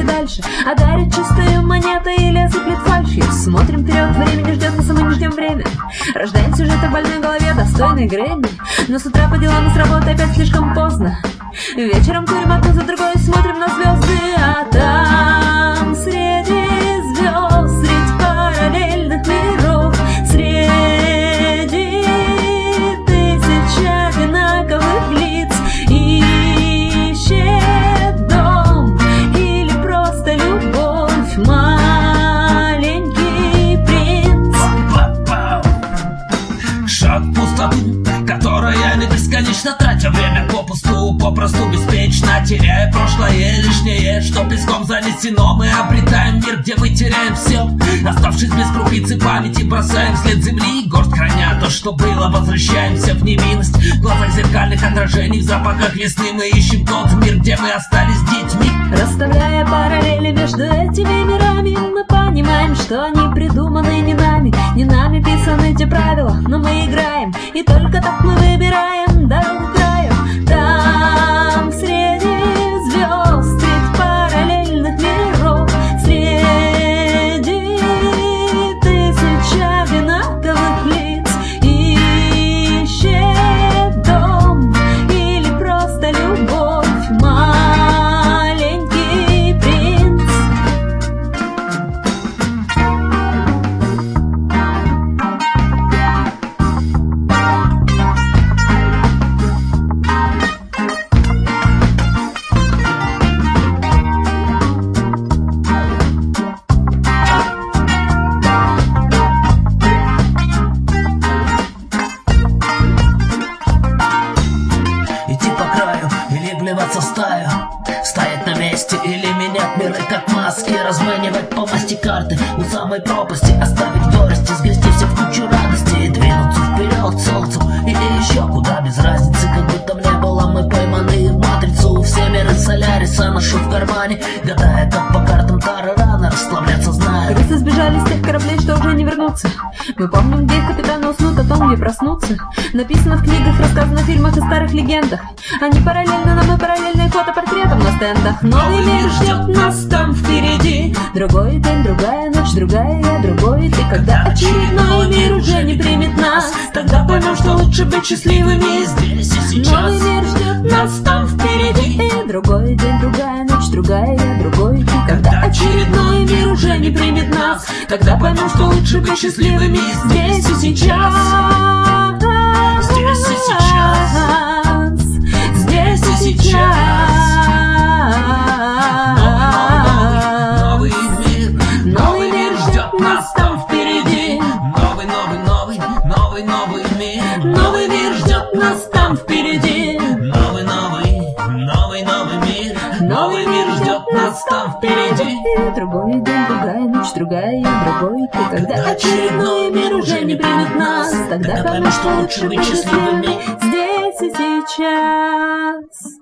дальше, а дарит чистые монеты или осыплет фальшью. Смотрим вперед, время не ждет нас, а мы не ждем время. Рождаем сюжеты в больной голове, достойный Грэмми. Но с утра по делам и с работы опять слишком поздно. Вечером курим одну за другой, смотрим на звезды, а там среди звезд, среди параллельных миров, среди тысяч одинаковых лиц ищет дом или просто любовь маленький принц. Шаг в пустоту, которая не бесконечно, тратя время попусту, попросту беспечно, теряя прошлое лишнее, что песком занесено. Мы обретаем мир, где мы теряем все, оставшись без крупицы памяти, бросаем вслед земли горсть, храня то, что было, возвращаемся в невинность. В глазах зеркальных отражений, в запахах весны мы ищем тот мир, где мы остались детьми. Расставляя параллели между этими мирами, мы понимаем, что они придуманы не нами. Не нами писаны те правила, но мы играем, и только так мы выбираем дорогу к краю. Там среди звезд, среди параллельных миров, среди тысяч одинаковых лиц ищет дом или просто любовь маленький принц. Вливаться в стаю, стоять на месте или менять миры как маски, разменивать по масти карты у самой пропасти, оставить горести, сгрести все в кучу радости и двинуться вперед к солнцу или еще куда, без разницы, как бы там ни было. Мы пойманы в матрицу, все миры Соляриса ношу в кармане, гадая, как по картам Тары рано расслабляться, знаю. Крысы сбежали с тех кораблей, что уже не вернутся. Мы помним, где капитаны уснут, о том, где проснутся. Написано в книгах, рассказано в фильмах и старых легендах. Они параллельно нам и параллельные фотопортретам на стендах. Новый мир ждет нас там впереди. Другой день, другая ночь, другая я, другой ты. Когда очередной мир уже не примет нас, тогда поймем, что лучше быть счастливыми здесь и сейчас. Новый мир ждет нас там впереди. Другой день, другая ночь, другая я, другой ты. Когда очередной мир уже не примет нас, тогда поймем, что лучше быть счастливыми здесь и сейчас. Здесь и сейчас. Здесь и сейчас. Новый мир, новый мир ждет нас там впереди. Новый мир, Новый мир ждет нас там впереди. новый мир, новый мир ждет нас там впереди. Другой день, другая ночь, другая я, другой ты. Когда очередной мир уже не примет нас, тогда поймем, что лучше быть счастливыми здесь и сейчас.